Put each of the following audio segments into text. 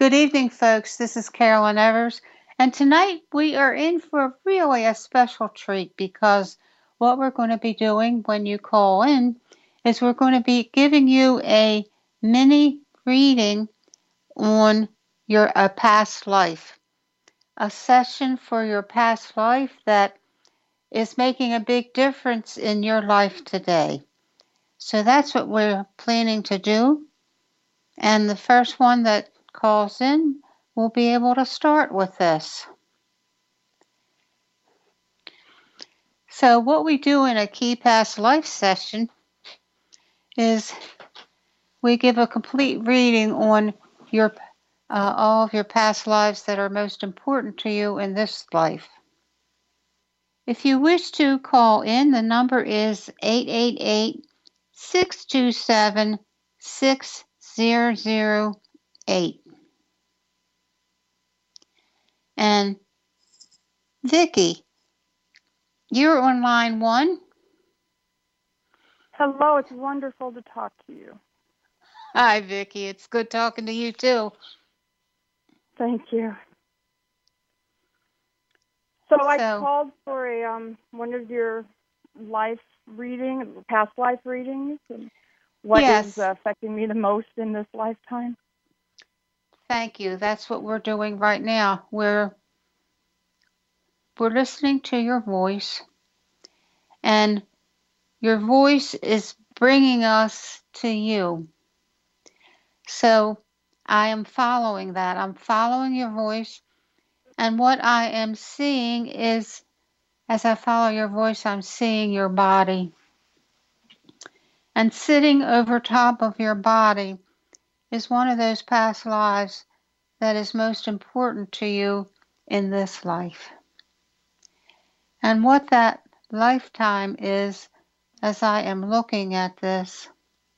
Good evening, folks. This is Carolyn Evers, and tonight we are in for really a special treat because what we're going to be doing when you call in is we're going to be giving you a mini reading on your past life, a session for your past life that is making a big difference in your life today. So that's what we're planning to do. And the first one that calls in will be able to start with this. So what we do in a Key Past Life session is we give a complete reading on your all of your past lives that are most important to you in this life. If you wish to call in, the number is 888-627-6008. And Vicki, you're on line 1. Hello, it's wonderful to talk to you. Hi, Vicki. It's good talking to you, too. Thank you. So I called for a one of your past life readings, and what is affecting me the most in this lifetime. Thank you. That's what we're doing right now. We're listening to your voice, and your voice is bringing us to you. So I am following that. I'm following your voice, and what I am seeing is, as I follow your voice, I'm seeing your body. And sitting over top of your body is one of those past lives that is most important to you in this life. And what that lifetime is, as I am looking at this,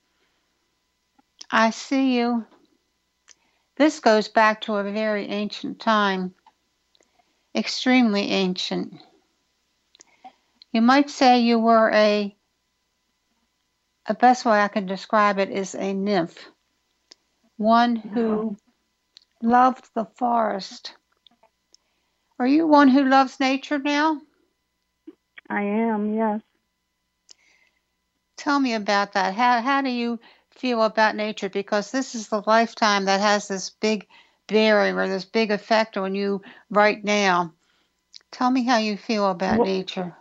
I see you. This goes back to a very ancient time, extremely ancient. You might say you were a best way I can describe it is a nymph, one who loved the forest. Are you one who loves nature now? I am, yes. Tell me about that. How do you feel about nature? Because this is the lifetime that has this big bearing or this big effect on you right now. Tell me how you feel about nature.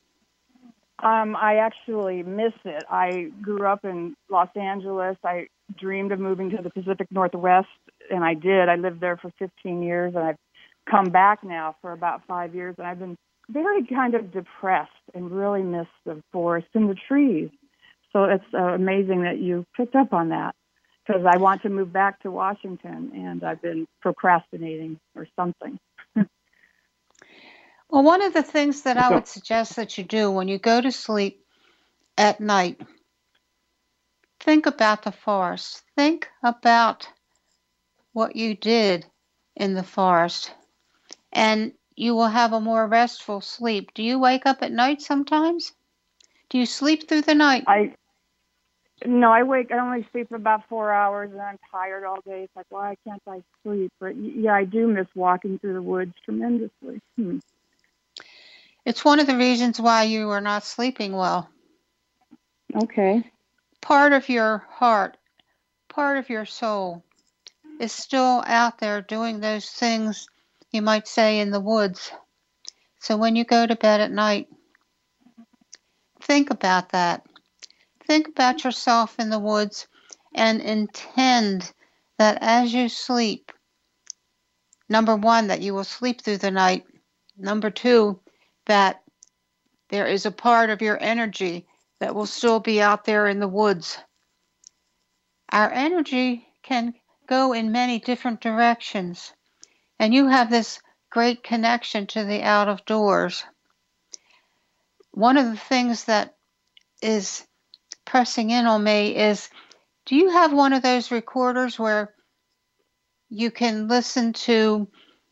I actually miss it. I grew up in Los Angeles. I dreamed of moving to the Pacific Northwest, and I did. I lived there for 15 years, and I've come back now for about 5 years, and I've been very kind of depressed and really miss the forest and the trees. So it's amazing that you picked up on that, because I want to move back to Washington, and I've been procrastinating or something. Well, one of the things that I would suggest that you do when you go to sleep at night, think about the forest. Think about what you did in the forest, and you will have a more restful sleep. Do you wake up at night sometimes? Do you sleep through the night? No, I only sleep about 4 hours, and I'm tired all day. It's like, why can't I sleep? But yeah, I do miss walking through the woods tremendously. It's one of the reasons why you are not sleeping well. Okay. Part of your heart, part of your soul is still out there doing those things, you might say, in the woods. So when you go to bed at night, think about that. Think about yourself in the woods and intend that as you sleep, number one, that you will sleep through the night. Number two, that there is a part of your energy that will still be out there in the woods. Our energy can go in many different directions, and you have this great connection to the out of doors. One of the things that is pressing in on me is, do you have one of those recorders where you can listen to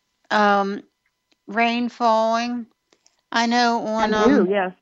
rain falling? I know on I do, yes.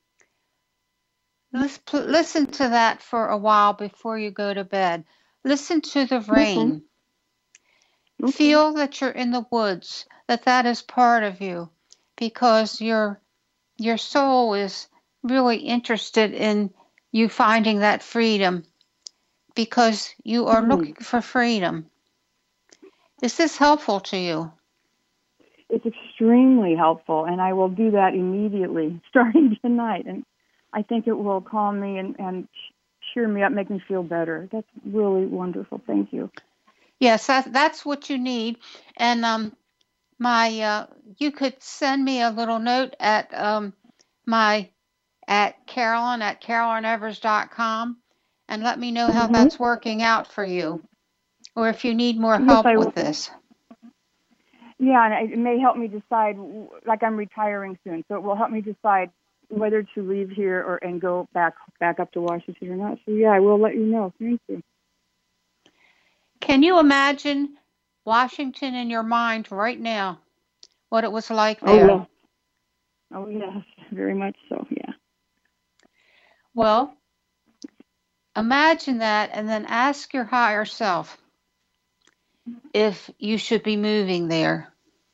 Listen to that for a while before you go to bed. Listen to the rain. Okay. Feel that you're in the woods, that is part of you, because your soul is really interested in you finding that freedom, because you are Hmm. looking for freedom. Is this helpful to you? It's extremely helpful, and I will do that immediately, starting tonight. And I think it will calm me and cheer me up, make me feel better. That's really wonderful. Thank you. Yes, that's what you need. And my you could send me a little note at my at Carolyn@CarolynEvers.com and let me know how Hmm. that's working out for you, or if you need more Yes, help I with will. this. Yeah, and it may help me decide. Like I'm retiring soon, so it will help me decide whether to leave here or and go back up to Washington or not. So yeah, I will let you know. Thank you. Can you imagine Washington in your mind right now, what it was like Oh there? yeah. Oh yes, very much so. Yeah. Well, imagine that and then ask your higher self if you should be moving there.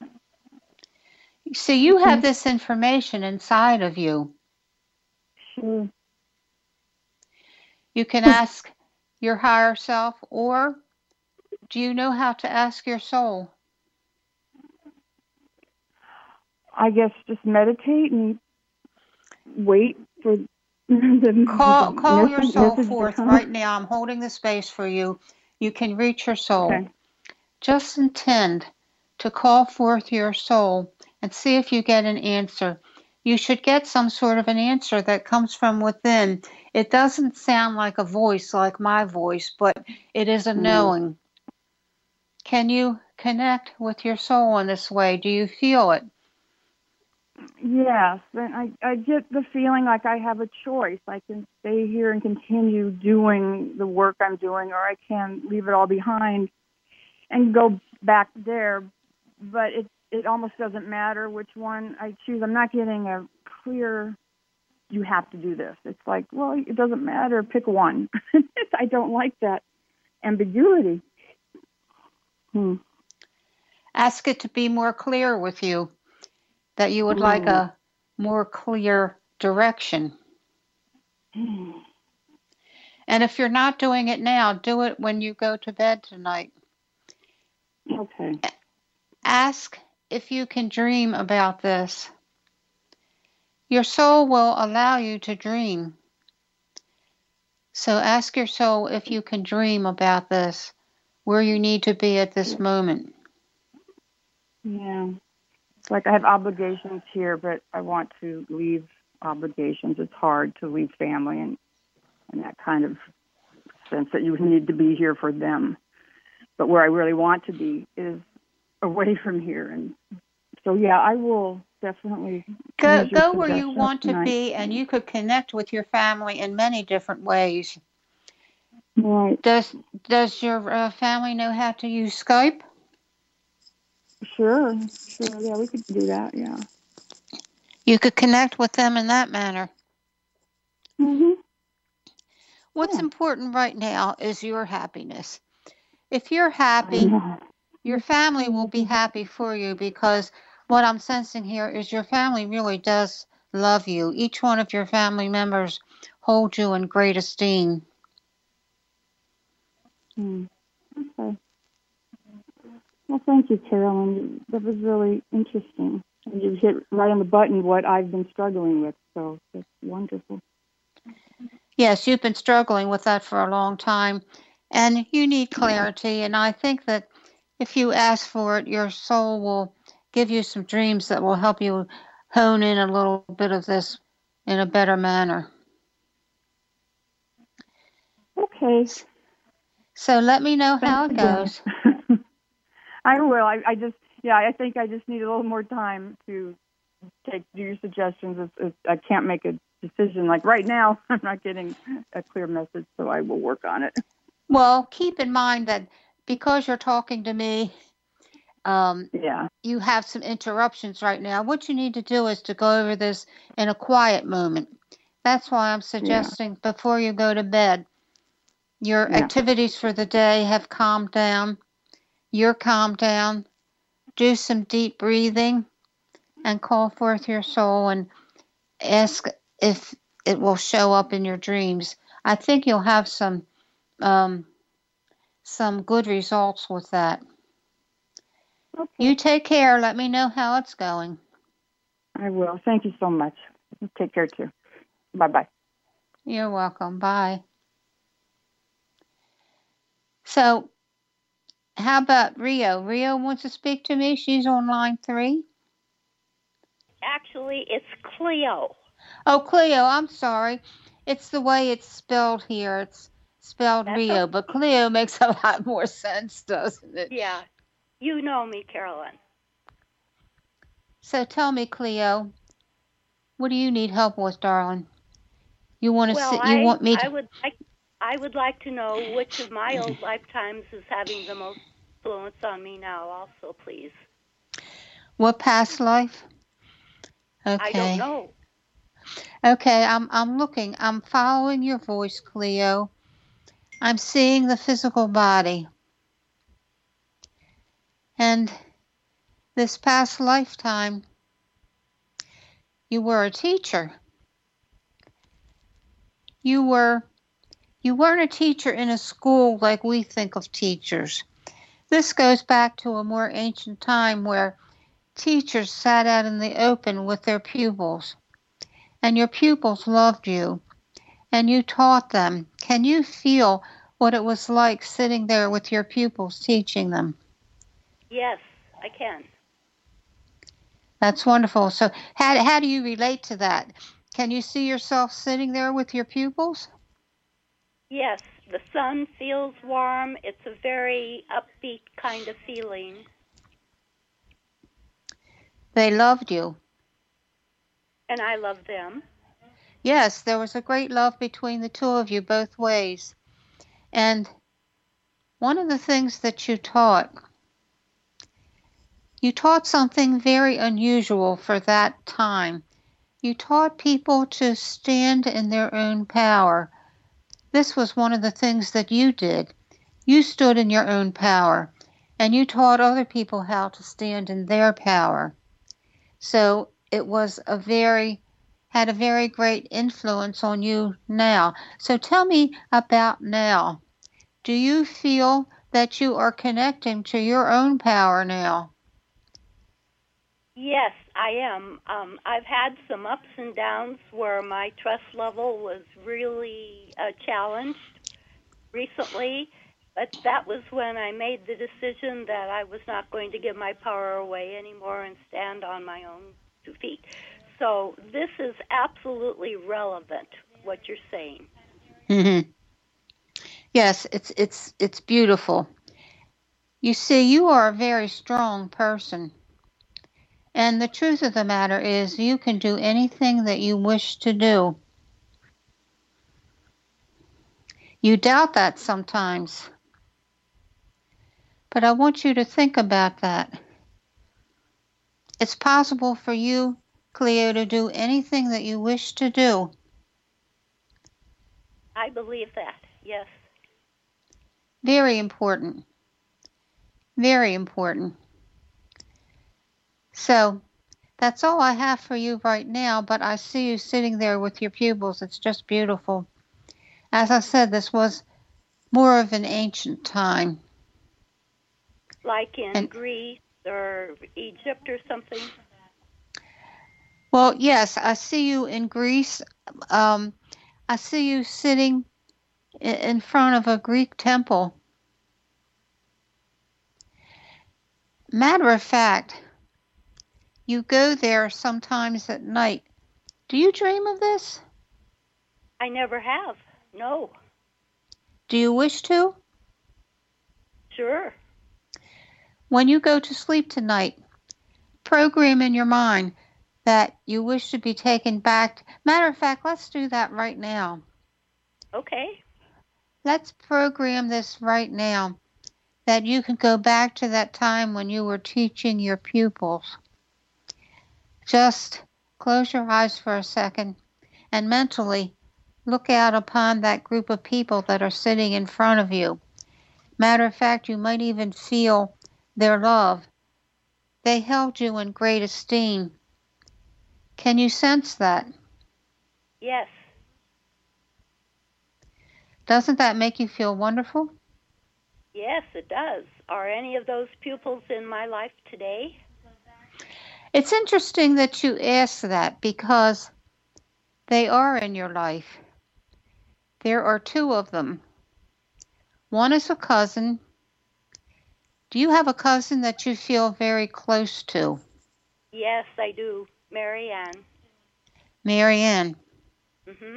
See, you have Okay. this information inside of you. Sure. You can ask your higher self, or do you know how to ask your soul? I guess just meditate and wait for the Call your soul message to forth come. right now. I'm holding the space for you. You can reach your soul. Okay. Just intend to call forth your soul and see if you get an answer. You should get some sort of an answer that comes from within. It doesn't sound like a voice like my voice, but it is a Mm. knowing. Can you connect with your soul in this way? Do you feel it? Yes, and I get the feeling like I have a choice. I can stay here and continue doing the work I'm doing, or I can leave it all behind and go back there. But it almost doesn't matter which one I choose. I'm not getting a clear. You have to do this. It's like, well, it doesn't matter. Pick one. I don't like that ambiguity. Hmm. Ask it to be more clear with you, that you would like Mm. a more clear direction. And if you're not doing it now, do it when you go to bed tonight. Okay. Ask if you can dream about this. Your soul will allow you to dream. So ask your soul if you can dream about this, where you need to be at this moment. Yeah. It's like I have obligations here, but I want to leave obligations. It's hard to leave family and that kind of sense that you need to be here for them. But where I really want to be is away from here. And so, yeah, I will definitely use your Go where you suggestions want to tonight. be, and you could connect with your family in many different ways. Right. Does does your family know how to use Skype? Sure. Sure. Yeah, we could do that. Yeah. You could connect with them in that manner. Mhm. What's Yeah. important right now is your happiness. If you're I happy, know. your family will be happy for you, because what I'm sensing here is your family really does love you. Each one of your family members hold you in great esteem. Hmm. Okay. Well, thank you, Carolyn. That was really interesting. And you hit right on the button what I've been struggling with. So that's wonderful. Yes, you've been struggling with that for a long time, and you need Yeah. clarity. And I think that if you ask for it, your soul will give you some dreams that will help you hone in a little bit of this in a better manner. Okay. So let me know Thanks how it again. goes. I will. I just, yeah, I think I just need a little more time to do your suggestions. I can't make a decision. Like right now, I'm not getting a clear message, so I will work on it. Well, keep in mind that because you're talking to me, um, Yeah. you have some interruptions right now. What you need to do is to go over this in a quiet moment. That's why I'm Yeah. suggesting before you go to bed, your Yeah. activities for the day have calmed down. you're calmed down, do some deep breathing and call forth your soul and ask if it will show up in your dreams. I think you'll have um, some good results with that. Okay. You take care. Let me know how it's going. I will. Thank you so much. Take care too. Bye-bye. You're welcome. Bye. So, how about Rio? Rio wants to speak to me. She's on line 3. Actually, it's Cleo. Oh, Cleo, I'm sorry. It's the way it's spelled here. It's spelled That's Rio, okay. but Cleo makes a lot more sense, doesn't it? Yeah. You know me, Carolyn. So tell me, Cleo, what do you need help with, darling? You want to Well, you want me to... I would like to know which of my old lifetimes is having the most influence on me now also, please. What past life? Okay. I don't know. Okay, I'm looking. I'm following your voice, Cleo. I'm seeing the physical body. And this past lifetime, you were a teacher. You weren't a teacher in a school like we think of teachers. This goes back to a more ancient time where teachers sat out in the open with their pupils, and your pupils loved you, and you taught them. Can you feel what it was like sitting there with your pupils teaching them? Yes, I can. That's wonderful. So how do you relate to that? Can you see yourself sitting there with your pupils? Yes, the sun feels warm. It's a very upbeat kind of feeling. They loved you. And I love them. Yes, there was a great love between the two of you both ways. And one of the things that you taught something very unusual for that time. You taught people to stand in their own power. This was one of the things that you did. You stood in your own power, and you taught other people how to stand in their power. So it was had a very great influence on you now. So tell me about now. Do you feel that you are connecting to your own power now? Yes, I am. I've had some ups and downs where my trust level was really challenged recently, but that was when I made the decision that I was not going to give my power away anymore and stand on my own 2 feet. So this is absolutely relevant, what you're saying. Mm-hmm. Yes, it's beautiful. You see, you are a very strong person. And the truth of the matter is you can do anything that you wish to do. You doubt that sometimes. But I want you to think about that. It's possible for you, Cleo, to do anything that you wish to do. I believe that, yes. Very important. Very important. So, that's all I have for you right now, but I see you sitting there with your pupils. It's just beautiful. As I said, this was more of an ancient time. Like in Greece or Egypt or something? Well, yes, I see you in Greece. I see you sitting in front of a Greek temple. Matter of fact, you go there sometimes at night. Do you dream of this? I never have, no. Do you wish to? Sure. When you go to sleep tonight, program in your mind that you wish to be taken back. Matter of fact, let's do that right now. Okay. Let's program this right now, that you can go back to that time when you were teaching your pupils. Just close your eyes for a second and mentally look out upon that group of people that are sitting in front of you. Matter of fact, you might even feel their love. They held you in great esteem. Can you sense that? Yes. Doesn't that make you feel wonderful? Yes, it does. Are any of those pupils in my life today? It's interesting that you ask that because they are in your life. There are two of them. One is a cousin. Do you have a cousin that you feel very close to? Yes, I do. Mary Ann. Mary Ann. Mm-hmm.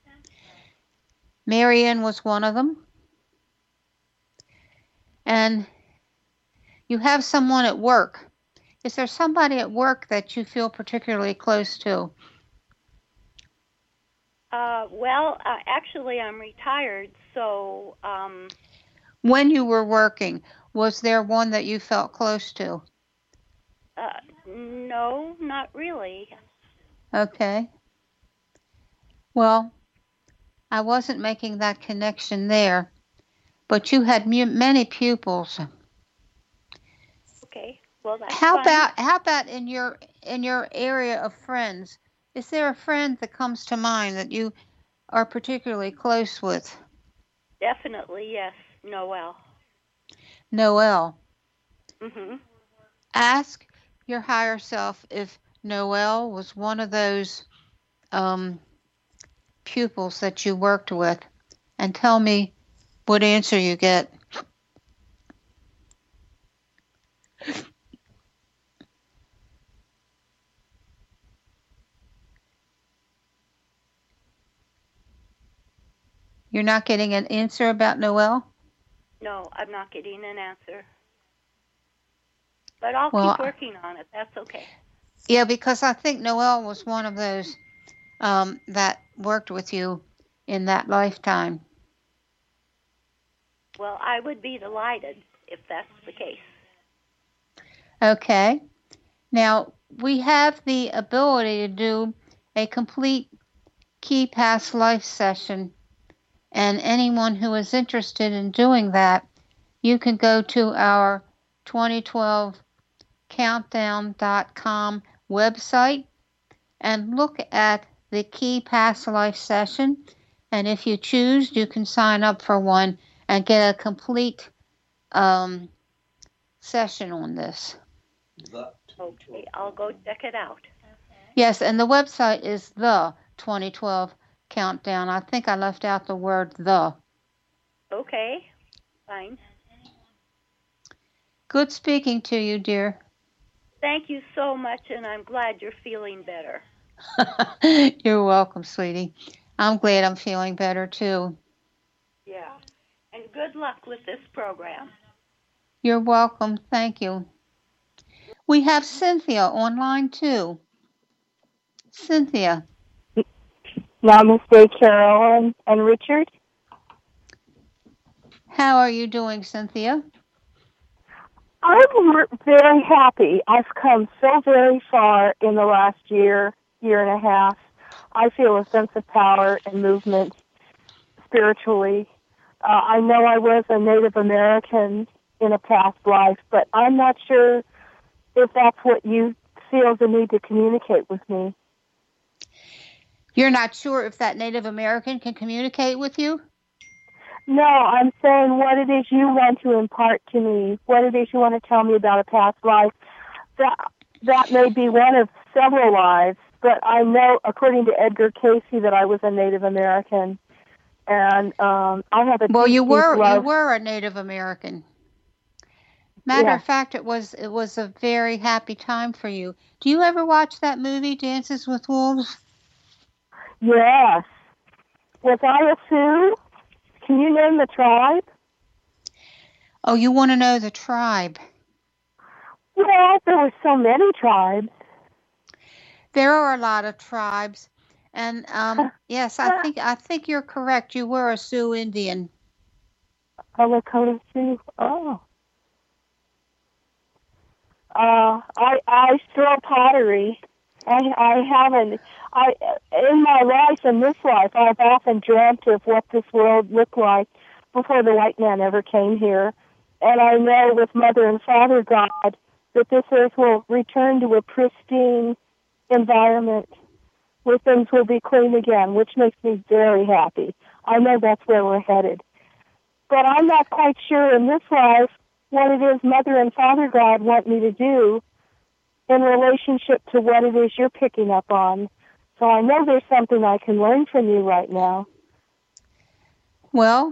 Mary Ann was one of them. And you have someone at work. Is there somebody at work that you feel particularly close to? Actually, I'm retired, so When you were working, was there one that you felt close to? no, not really. Okay. Well, I wasn't making that connection there, but you had many pupils. Okay, well that's How fine. about in your area of friends? Is there a friend that comes to mind that you are particularly close with? Definitely, yes. Noel. Noel. Mm-hmm. Ask your higher self if Noel was one of those pupils that you worked with, and tell me what answer you get. You're not getting an answer about Noel? No, I'm not getting an answer. But I'll keep Well, working on it. That's okay. yeah, because I think Noel was one of those that worked with you in that lifetime. Well, I would be delighted if that's the case. Okay. Now, we have the ability to do a complete Key Past Life session, and anyone who is interested in doing that, you can go to our 2012countdown.com website and look at the Key Past Life session. And if you choose, you can sign up for one and get a complete session on this. Okay, I'll go check it out. Yes, and the website is the 2012 Countdown. I think I left out the word the. Okay, fine. Good speaking to you, dear. Thank you so much, and I'm glad you're feeling better. You're welcome, sweetie. I'm glad I'm feeling better, too. Yeah, and good luck with this program. You're welcome. Thank you. We have Cynthia online, too. Cynthia. Namaste, Carol and Richard. How are you doing, Cynthia? I'm very happy. I've come so very far in the last year and a half. I feel a sense of power and movement spiritually. I know I was a Native American in a past life, but I'm not sure if that's what you feel the need to communicate with me. You're not sure if that Native American can communicate with you? No, I'm saying what it is you want to impart to me, what it is you want to tell me about a past life. That may be one of several lives, but I know, according to Edgar Cayce, that I was a Native American, and I have a Well, deep, you deep love. were a Native American. Matter of fact, it was a very happy time for you. Do you ever watch that movie, Dances with Wolves? Yes. Was I a Sioux? Can you name the tribe? Oh, you want to know the tribe? Well, there were so many tribes. There are a lot of tribes, and yes, I think you're correct. You were a Sioux Indian. A Lakota Sioux. Oh. I throw pottery. I haven't. In my life, in this life, I've often dreamt of what this world looked like before the white man ever came here, And I know with Mother and Father God that this earth will return to a pristine environment where things will be clean again, which makes me very happy. I know that's where we're headed. But I'm not quite sure in this life what it is Mother and Father God want me to do in relationship to what it is you're picking up on. So I know there's something I can learn from you right now. Well,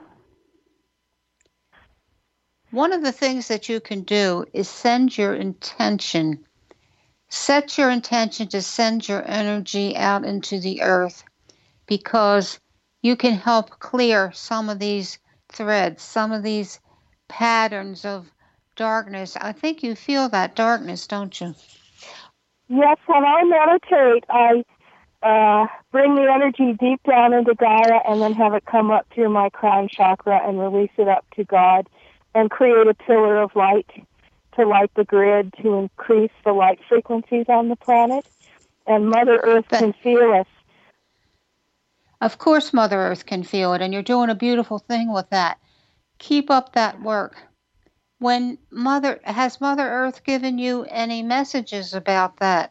one of the things that you can do is send your intention. Set your intention to send your energy out into the earth, because you can help clear some of these threads, some of these patterns of darkness. I think you feel that darkness, don't you? Yes, when I meditate, I bring the energy deep down into Gaia and then have it come up through my crown chakra and release it up to God and create a pillar of light to light the grid to increase the light frequencies on the planet. And Mother Earth can feel us. Of course Mother Earth can feel it, and you're doing a beautiful thing with that. Keep up that work. Has Mother Earth given you any messages about that?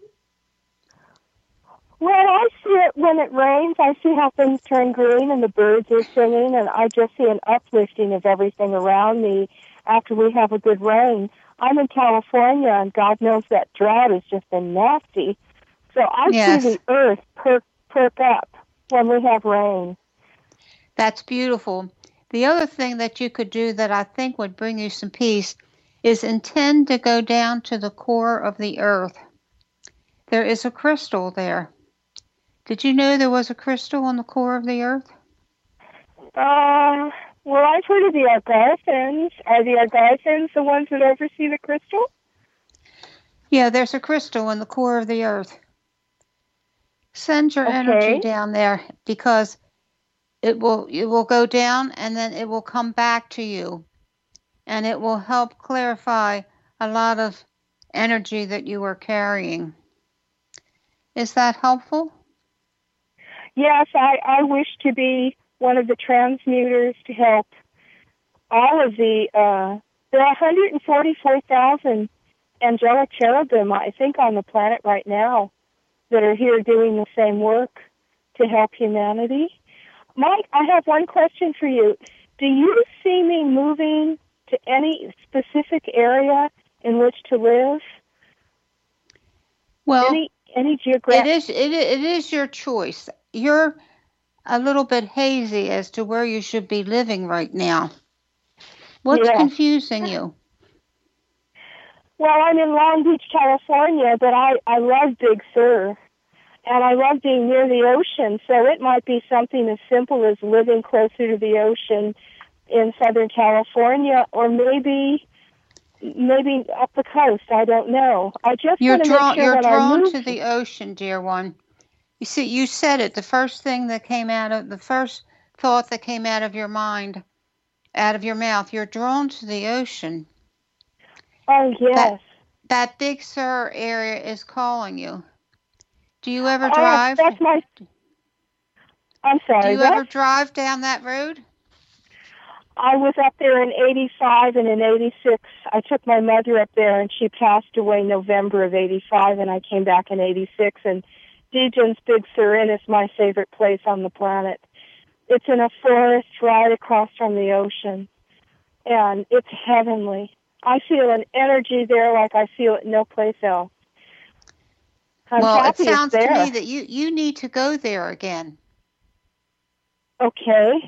Well, I see it when it rains. I see how things turn green and the birds are singing, and I just see an uplifting of everything around me after we have a good rain. I'm in California, and God knows that drought has just been nasty. So I see the earth perk up when we have rain. That's beautiful. The other thing that you could do that I think would bring you some peace is intend to go down to the core of the earth. There is a crystal there. Did you know there was a crystal on the core of the earth? Well, I've heard of the Algonquins. Are the Algonquins the ones that oversee the crystal? Yeah, there's a crystal in the core of the earth. Send your energy down there, because it will go down and then it will come back to you, and it will help clarify a lot of energy that you are carrying. Is that helpful? Yes, I wish to be one of the transmuters to help all of there are 144,000 angelic cherubim, I think, on the planet right now that are here doing the same work to help humanity. Mike, I have one question for you. Do you see me moving to any specific area in which to live? Well, any geographic? It is your choice. You're a little bit hazy as to where you should be living right now. What's confusing you? Well, I'm in Long Beach, California, but I love Big Sur, and I love being near the ocean, so it might be something as simple as living closer to the ocean in Southern California, or maybe up the coast. I don't know. I just want to make sure you're drawn to the ocean, dear one. You see, you said it. The first thing that came the first thought that came out of your mind, out of your mouth, you're drawn to the ocean. Oh, yes. That Big Sur area is calling you. Do you ever drive? I'm sorry. Do you ever drive down that road? I was up there in 85 and in 86. I took my mother up there, and she passed away November of 85, and I came back in 86. And Dejan's Big Sur Inn is my favorite place on the planet. It's in a forest right across from the ocean, and it's heavenly. I feel an energy there like I feel it no place else. Well, it sounds to me that you need to go there again. Okay.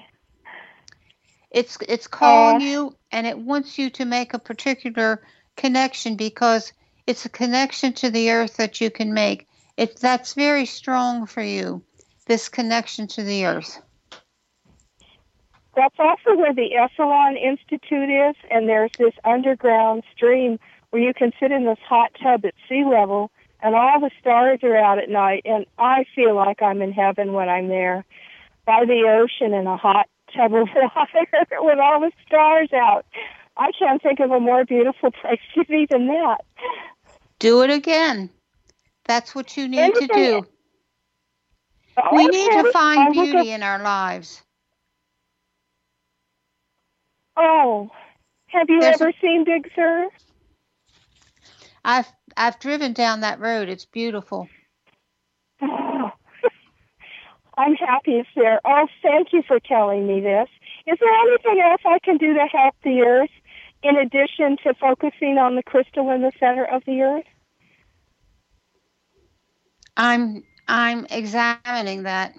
It's calling you, and it wants you to make a particular connection, because it's a connection to the earth that you can make. That's very strong for you, this connection to the earth. That's also where the Esalen Institute is, and there's this underground stream where you can sit in this hot tub at sea level, and all the stars are out at night, and I feel like I'm in heaven when I'm there by the ocean in a hot tub of water with all the stars out. I can't think of a more beautiful place to be than that. Do it again. That's what you need to do. We need to find beauty in our lives. Oh, Have you There's ever seen Big Sur? I've driven down that road. It's beautiful. Oh, I'm happy it's there. Oh, thank you for telling me this. Is there anything else I can do to help the Earth in addition to focusing on the crystal in the center of the Earth? I'm examining that.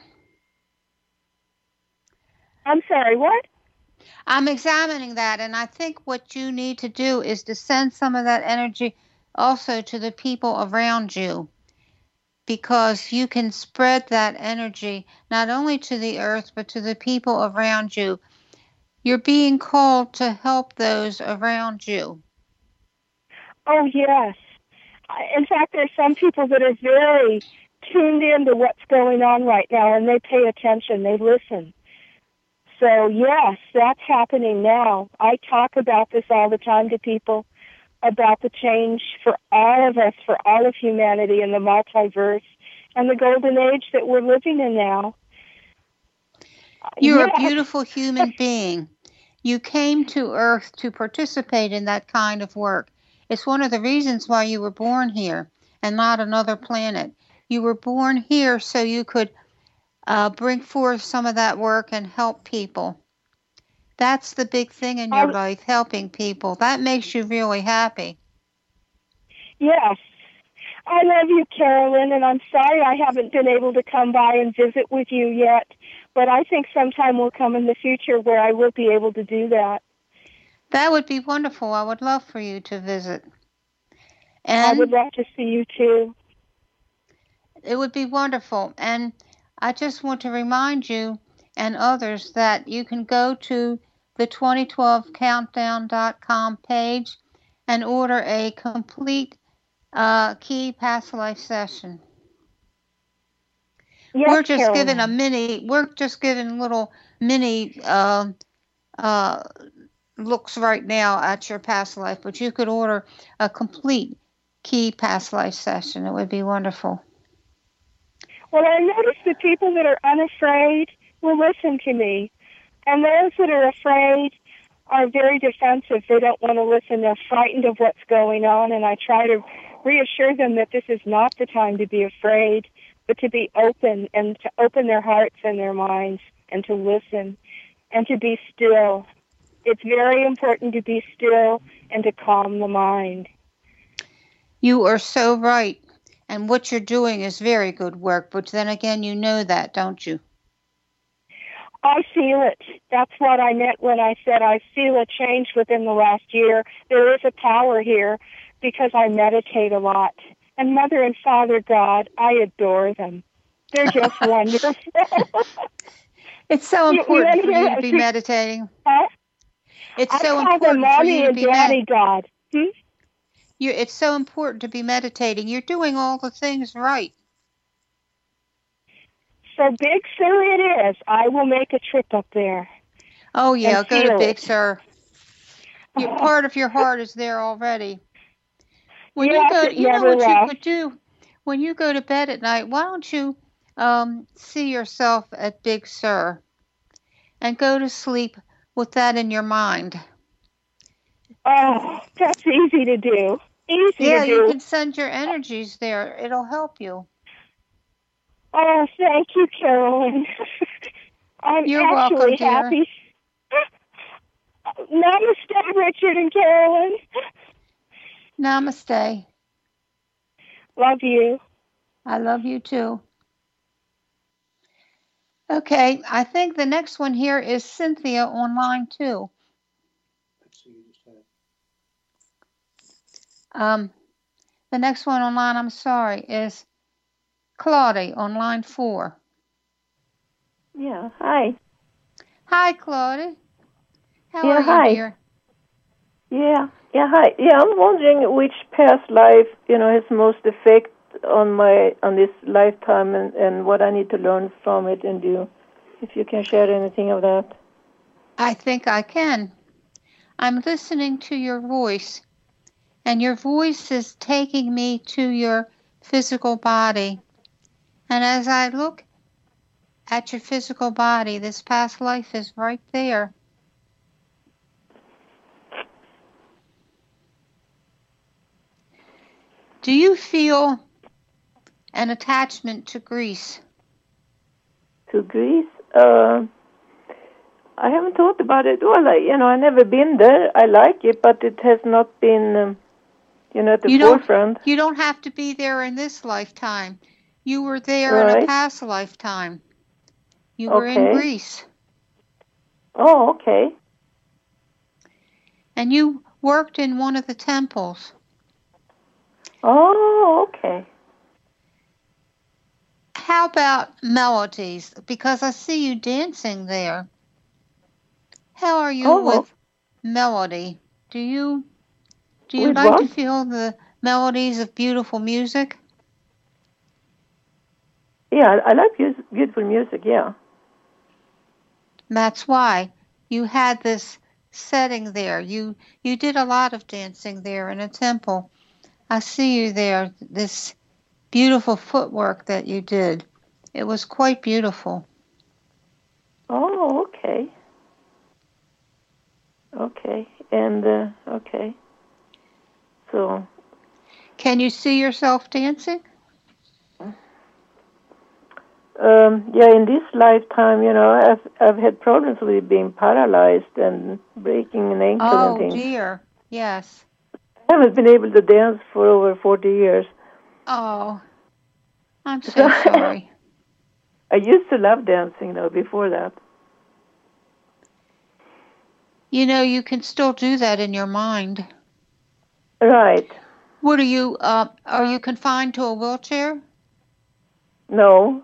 I'm sorry, what? I'm examining that, and I think what you need to do is to send some of that energy also to the people around you, because you can spread that energy not only to the earth but to the people around you. You're being called to help those around you. Oh, yes. In fact, there's some people that are very tuned into what's going on right now, and they pay attention, they listen. So, yes, that's happening now. I talk about this all the time to people, about the change for all of us, for all of humanity in the multiverse and the golden age that we're living in now. You're Yes. a beautiful human being. You came to Earth to participate in that kind of work. It's one of the reasons why you were born here and not another planet. You were born here so you could bring forth some of that work and help people. That's the big thing in your life, helping people. That makes you really happy. Yes. I love you, Carolyn, and I'm sorry I haven't been able to come by and visit with you yet, but I think sometime will come in the future where I will be able to do that. That would be wonderful. I would love for you to visit. And I would love to see you, too. It would be wonderful. And I just want to remind you and others that you can go to the 2012countdown.com page and order a complete key past life session. Yes, we're just Carolyn. giving little mini looks right now at your past life, but you could order a complete key past life session. It would be wonderful. Well, I noticed the people that are unafraid will listen to me, and those that are afraid are very defensive. They don't want to listen. They're frightened of what's going on, and I try to reassure them that this is not the time to be afraid, but to be open and to open their hearts and their minds and to listen and to be still. It's very important to be still and to calm the mind. You are so right. And what you're doing is very good work, but then again, you know that, don't you? I feel it. That's what I meant when I said I feel a change within the last year. There is a power here because I meditate a lot. And Mother and Father God, I adore them. They're just wonderful. It's so important for you to be meditating. Huh? It's so important for you to be Daddy God. It's so important to be meditating. You're doing all the things right. So Big Sur it is. I will make a trip up there. Oh, yeah, go to Big Sur. Part of your heart is there already. When you go, you know what you could do? When you go to bed at night, why don't you see yourself at Big Sur and go to sleep with that in your mind? Oh, that's easy to do. Easy to do. Yeah, you can send your energies there. It'll help you. Oh, thank you, Carolyn. You're welcome, dear. Happy. Namaste, Richard and Carolyn. Namaste. Love you. I love you too. Okay, I think the next one here is Cynthia on line 2. The next one on line, I'm sorry, is Claudia on line 4. Yeah, hi. Hi, Claudia. How are you, dear? Yeah, hi. Yeah, I'm wondering which past life, has most effect on this lifetime and what I need to learn from it and do. If you can share anything of that. I think I can. I'm listening to your voice, and your voice is taking me to your physical body. And as I look at your physical body, this past life is right there. Do you feel an attachment to Greece? To Greece? I haven't thought about it. Well, I've never been there. I like it, but it has not been, at the forefront. You don't have to be there in this lifetime. You were there in a past lifetime. You were in Greece. Oh, okay. And you worked in one of the temples. Oh, okay. How about melodies? Because I see you dancing there. How are you with melody? Do you like to feel the melodies of beautiful music? Yeah, I like beautiful music, yeah. That's why you had this setting there. You did a lot of dancing there in a temple. I see you there, this beautiful footwork that you did. It was quite beautiful. Oh, okay. Okay. And, okay. So. Can you see yourself dancing? Yeah, in this lifetime, I've had problems with being paralyzed and breaking an ankle and things. Oh, dear. Yes. I haven't been able to dance for over 40 years. Oh, I'm so sorry. I used to love dancing, before that. You can still do that in your mind. Right. What are you confined to a wheelchair? No.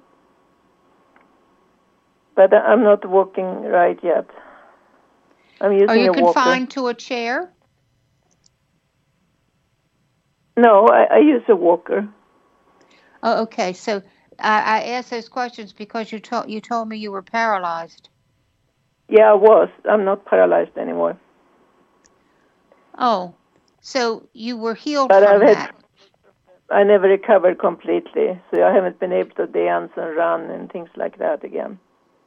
But I'm not walking right yet. I'm using a walker. Are you confined to a chair? No, I use a walker. Oh, okay. So I asked those questions because you told me you were paralyzed. Yeah, I was. I'm not paralyzed anymore. Oh, so you were healed from that. I never recovered completely, so I haven't been able to dance and run and things like that again.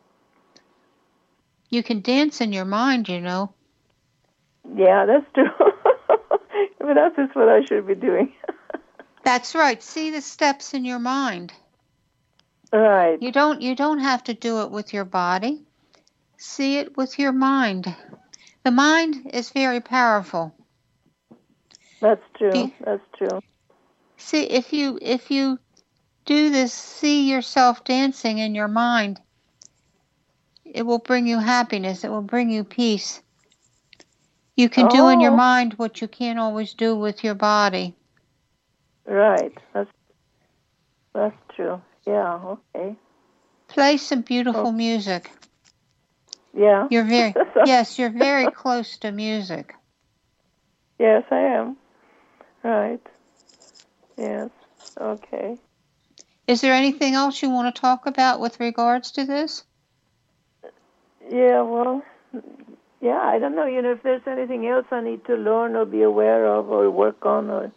You can dance in your mind, Yeah, that's true. But that is what I should be doing. That's right. See the steps in your mind. Right. You don't have to do it with your body. See it with your mind. The mind is very powerful. That's true. That's true. See, if you do this, see yourself dancing in your mind, it will bring you happiness. It will bring you peace. You can do in your mind what you can't always do with your body. Right. That's true. Yeah, okay. Play some beautiful music. Yeah. You're very close to music. Yes, I am. Right. Yes. Okay. Is there anything else you want to talk about with regards to this? Yeah, well, I don't know, if there's anything else I need to learn or be aware of or work on or...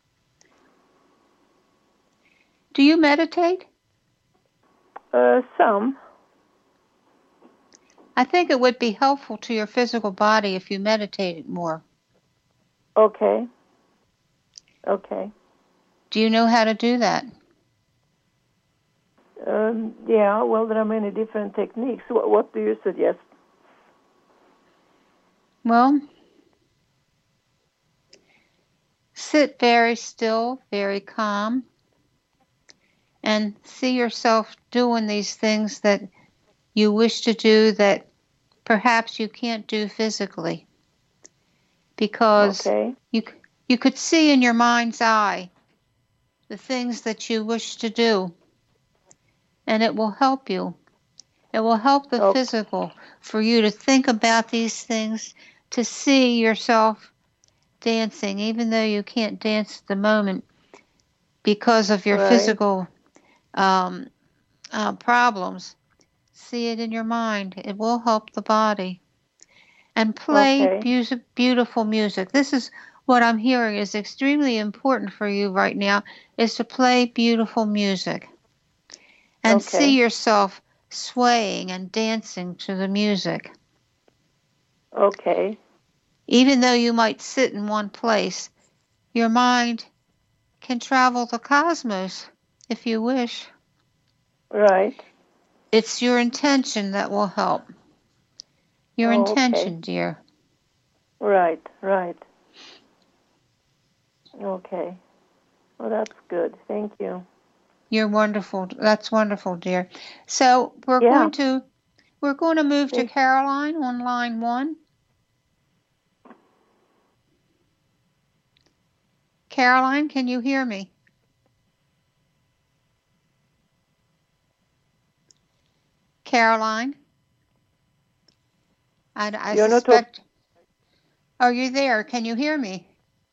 Do you meditate? Some. I think it would be helpful to your physical body if you meditated more. Okay. Okay. Do you know how to do that? Yeah, well, there are many different techniques. What do you suggest? Well, sit very still, very calm, and see yourself doing these things that you wish to do that perhaps you can't do physically. Because you could see in your mind's eye the things that you wish to do, and it will help you. It will help the physical for you to think about these things, to see yourself dancing, even though you can't dance at the moment because of your physical problems. See it in your mind. It will help the body. And play beautiful music. This is what I'm hearing is extremely important for you right now, is to play beautiful music. And see yourself swaying and dancing to the music. Okay. Even though you might sit in one place, your mind can travel the cosmos if you wish. Right. It's your intention that will help. Your intention, Okay. dear. Right. Okay. Well, that's good. Thank you. You're wonderful. That's wonderful, dear. So we're Yeah. going to move to Thank- Caroline on line 1. Caroline, can you hear me? Caroline? I You're not suspect. Are you there? Can you hear me?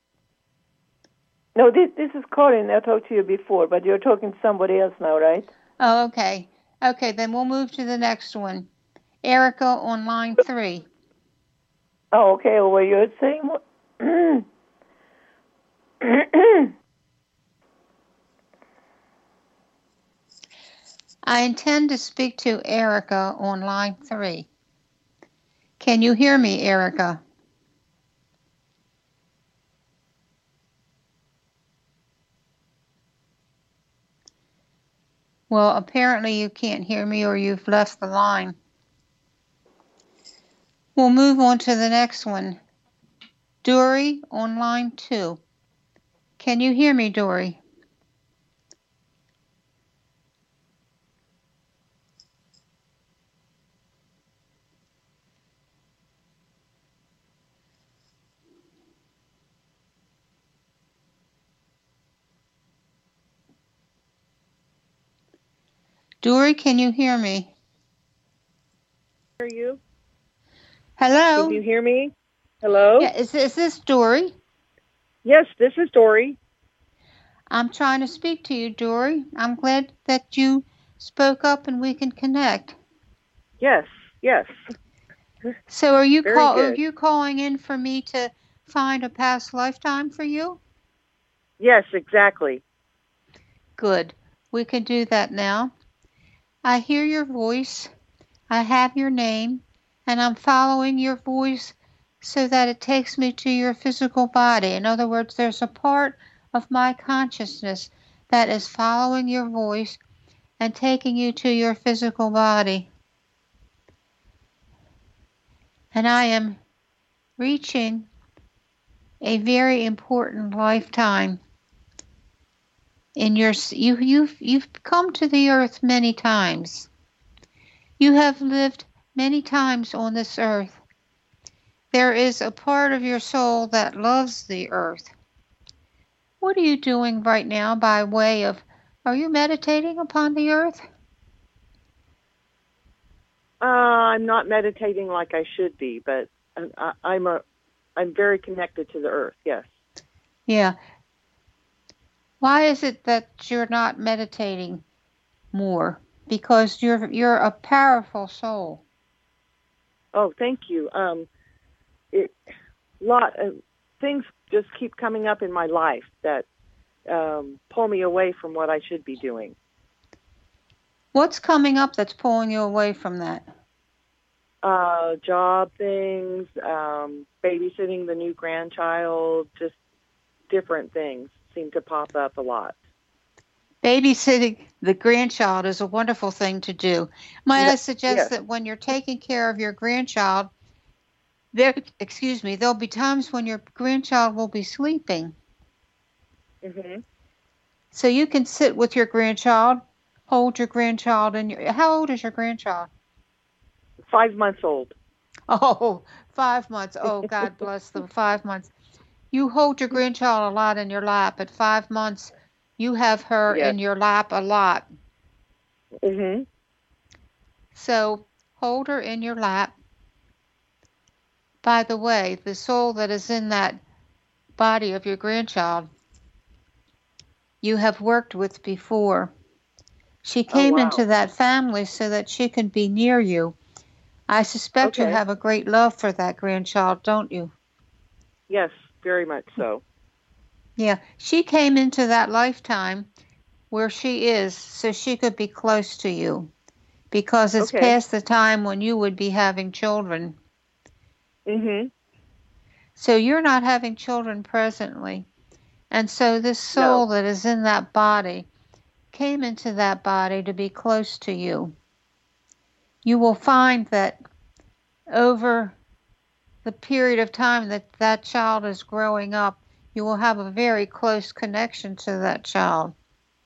No, this is Colin. I talked to you before, but you're talking to somebody else now, right? Oh, okay. Okay, then we'll move to the next one. Erica on line 3. Oh, okay. Well, you're saying what? I intend to speak to Erica on line 3. Can you hear me, Erica? Well, apparently you can't hear me or you've left the line. We'll move on to the next one. Dory on line 2. Can you hear me, Dory? Dory, can you hear me? Hear you? Hello? Can you hear me? Hello? Yeah, is this Dory? Yes, this is Dory. I'm trying to speak to you, Dory. I'm glad that you spoke up and we can connect. Yes. So are you Very good. calling in for me to find a past lifetime for you? Yes, exactly. Good. We can do that now. I hear your voice. I have your name, and I'm following your voice so that it takes me to your physical body. In other words, there's a part of my consciousness that is following your voice and taking you to your physical body. And I am reaching a very important lifetime in you've come to the earth many times. You have lived many times on this earth. There is a part of your soul that loves the earth. What are you doing right now by way of, are you meditating upon the earth? I'm not meditating like I should be, but I'm very connected to the earth. Yes. Yeah. Why is it that you're not meditating more? Because you're a powerful soul. Oh, thank you. Things just keep coming up in my life that pull me away from what I should be doing. What's coming up that's pulling you away from that? Job things, babysitting the new grandchild, just different things seem to pop up a lot. Babysitting the grandchild is a wonderful thing to do. Might I suggest that when you're taking care of your grandchild, there'll be times when your grandchild will be sleeping. Mm-hmm. So you can sit with your grandchild, hold your grandchild, how old is your grandchild? 5 months old. Oh, 5 months. Oh, God bless them. 5 months. You hold your grandchild a lot in your lap. At 5 months, you have her in your lap a lot. Mm-hmm. So hold her in your lap. By the way, the soul that is in that body of your grandchild, you have worked with before. She came into that family so that she can be near you. I suspect you have a great love for that grandchild, don't you? Yes, very much so. Yeah, she came into that lifetime where she is so she could be close to you because it's past the time when you would be having children. Mm-hmm. So you're not having children presently. And so this soul that is in that body came into that body to be close to you. You will find that over the period of time that that child is growing up, you will have a very close connection to that child.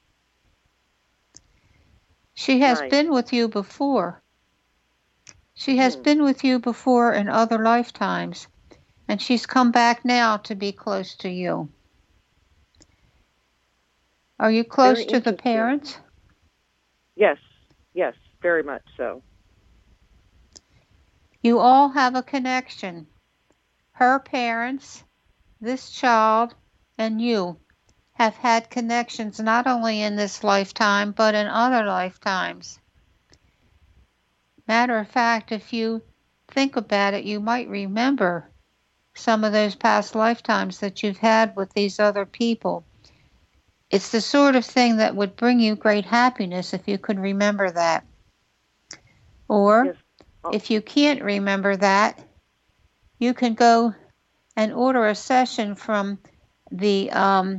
She has been with you before. She has been with you before in other lifetimes, and she's come back now to be close to you. Are you close to the parents? Yes, very much so. You all have a connection. Her parents, this child, and you have had connections not only in this lifetime, but in other lifetimes. Matter of fact, if you think about it, you might remember some of those past lifetimes that you've had with these other people. It's the sort of thing that would bring you great happiness if you could remember that. Or, if you can't remember that, you can go and order a session from the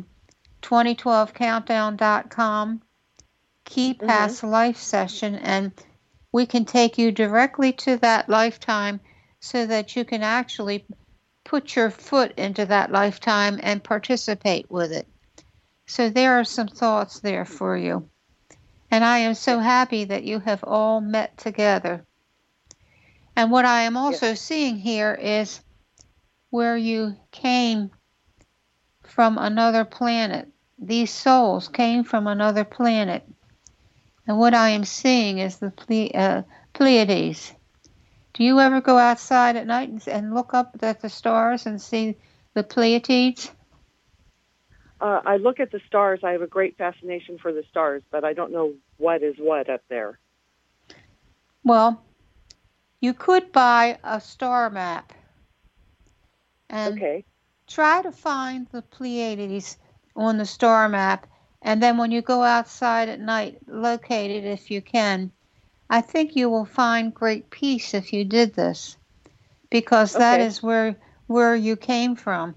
2012countdown.com Key Past Life session, and we can take you directly to that lifetime so that you can actually put your foot into that lifetime and participate with it. So there are some thoughts there for you. And I am so happy that you have all met together. And what I am also seeing here is where you came from another planet. These souls came from another planet. And what I am seeing is the Pleiades. Do you ever go outside at night and look up at the stars and see the Pleiades? I look at the stars. I have a great fascination for the stars, but I don't know what is what up there. Well, you could buy a star map and try to find the Pleiades on the star map, and then when you go outside at night, locate it if you can. I think you will find great peace if you did this, because that is where you came from.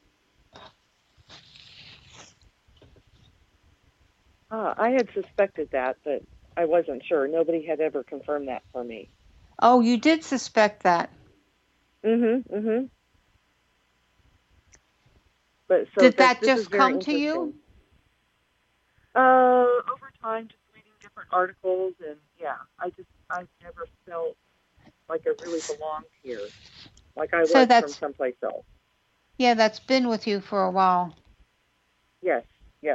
I had suspected that, but I wasn't sure. Nobody had ever confirmed that for me. Oh, you did suspect that? Mm-hmm. But so did that just come to you? Over time, just reading different articles, and I've never felt like I really belonged here, like I was from someplace else. Yeah, that's been with you for a while. Yes.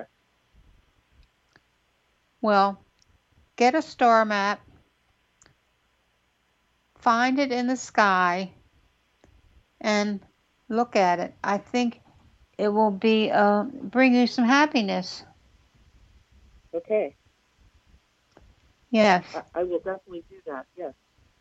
Well, get a star map, find it in the sky, and look at it. I think it will be bring you some happiness. Okay. Yes. I will definitely do that, yes.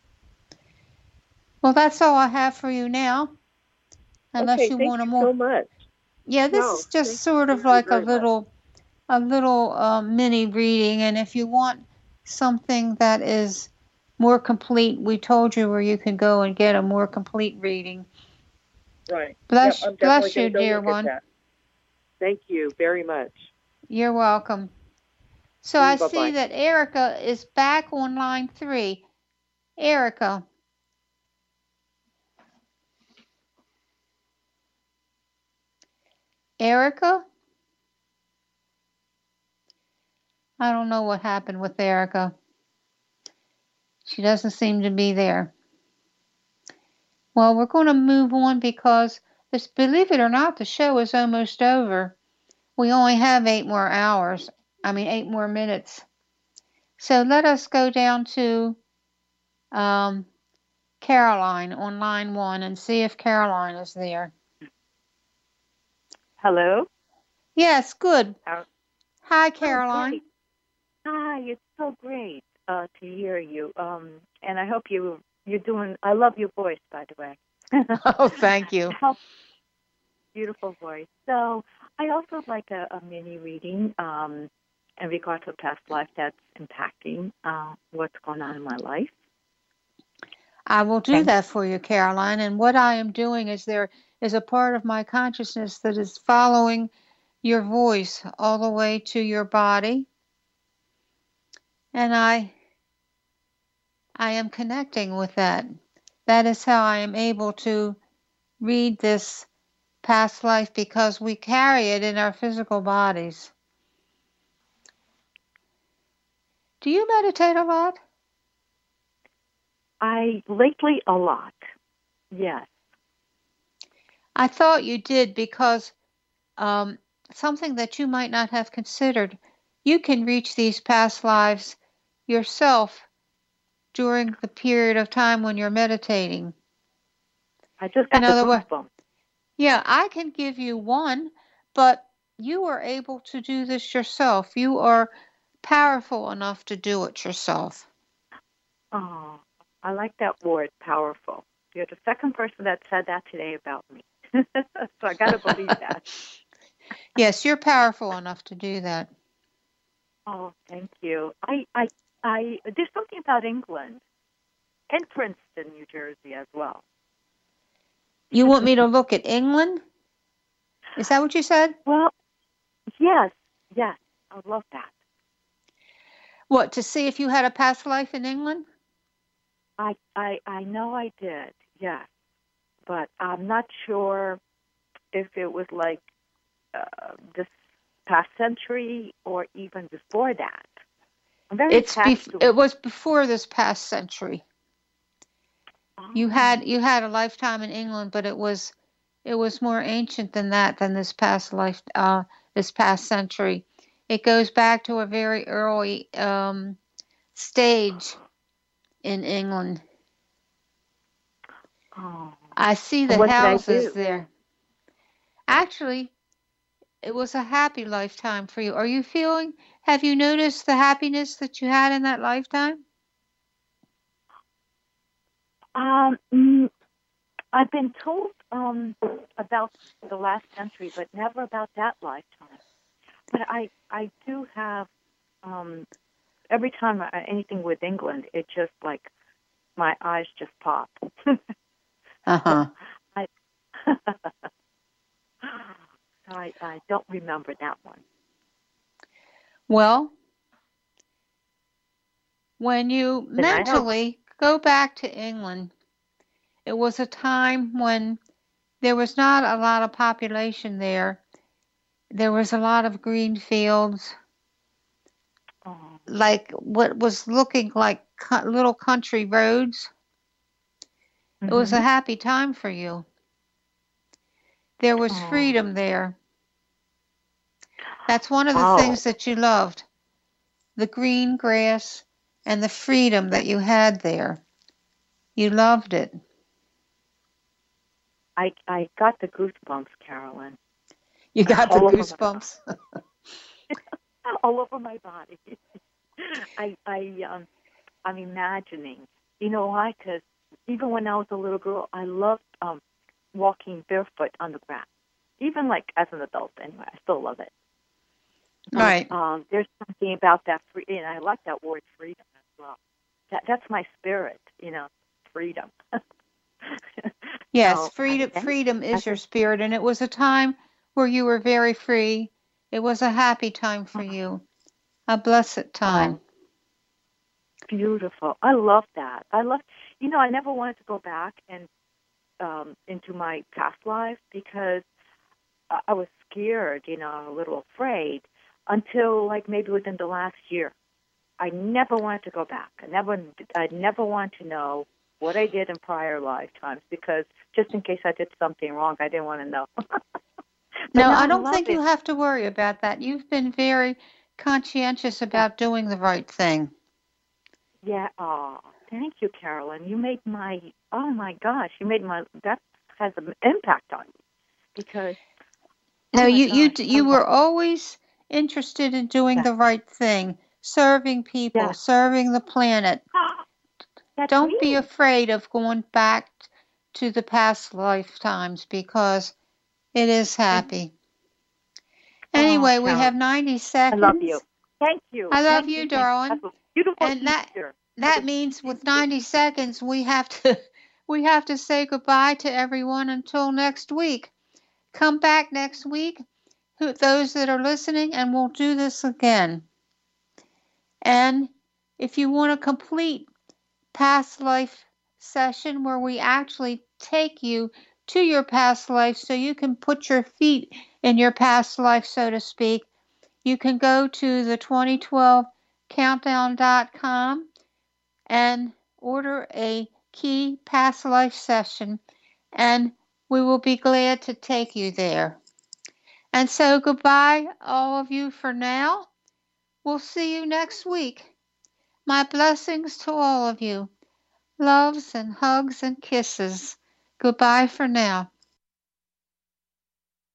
Well, that's all I have for you now. Unless you want thank you so much. Yeah, this is just sort of like a little mini reading, and if you want something that is more complete, we told you where you can go and get a more complete reading. Right. Bless go you, dear one. That. Thank you very much. You're welcome. So I see that Erica is back on line 3. Erica. Erica? I don't know what happened with Erica. She doesn't seem to be there. Well, we're going to move on because, believe it or not, the show is almost over. We only have 8 more minutes. So let us go down to Caroline on line 1 and see if Caroline is there. Hello? Yes, good. Hi, Caroline. Hi, it's so great to hear you. And I hope you're doing, I love your voice, by the way. Oh, thank you. Beautiful voice. So I also like a mini reading in regards to past life that's impacting what's going on in my life. I will do that for you, Caroline. And what I am doing is there is a part of my consciousness that is following your voice all the way to your body. And I am connecting with that. That is how I am able to read this past life, because we carry it in our physical bodies. Do you meditate a lot? Lately a lot. Yes. I thought you did, because something that you might not have considered, you can reach these past lives yourself during the period of time when you're meditating. I just got the goosebumps. Yeah, I can give you one, but you are able to do this yourself. You are powerful enough to do it yourself. Oh, I like that word, powerful. You're the second person that said that today about me. So I got to believe that. Yes, you're powerful enough to do that. Oh, thank you. There's something about England and Princeton, New Jersey as well. You want me to look at England? Is that what you said? Well, yes. I would love that. What, to see if you had a past life in England? I know I did, yes. But I'm not sure if it was like this past century or even before that. It was before this past century. Oh. You had a lifetime in England, but it was more ancient than that, than this past century. It goes back to a very early stage in England. Oh. I see the houses there. Actually, it was a happy lifetime for you. Have you noticed the happiness that you had in that lifetime? I've been told about the last century, but never about that lifetime. But I do have, every time anything with England, it just like, my eyes just pop. Uh-huh. I don't remember that one. Well, when you mentally go back to England, it was a time when there was not a lot of population there. There was a lot of green fields, like what was looking like little country roads. Mm-hmm. It was a happy time for you. There was freedom there. That's one of the things that you loved, the green grass and the freedom that you had there. You loved it. I got the goosebumps, Carolyn. You got the goosebumps? All over my body. I'm imagining. You know why? Because even when I was a little girl, I loved walking barefoot on the grass. Even like as an adult, anyway, I still love it. Right. There's something about that, and I like that word, freedom, as well. That's my spirit, freedom. Yes, freedom is your spirit, and it was a time where you were very free. It was a happy time for you, a blessed time. Beautiful. I love that. I never wanted to go back and into my past life because I was scared, a little afraid, until like maybe within the last year. I never wanted to go back. I never wanted to know what I did in prior lifetimes, because just in case I did something wrong, I didn't want to know. No, I don't think you have to worry about that. You've been very conscientious about doing the right thing. Yeah. Oh, thank you, Carolyn. You made that has an impact on me, because. No, you were always interested in doing the right thing, serving people, serving the planet. Don't be afraid of going back to the past lifetimes, because it is happy. Anyway, we have 90 seconds. I love you. Thank you. I love you, darling. Beautiful. And that means with 90 seconds we have to say goodbye to everyone until next week. Come back next week. those that are listening, and we'll do this again. And if you want a complete past life session where we actually take you to your past life so you can put your feet in your past life, so to speak, you can go to the 2012countdown.com and order a key past life session, and we will be glad to take you there. And so goodbye, all of you, for now. We'll see you next week. My blessings to all of you. Loves and hugs and kisses. Goodbye for now.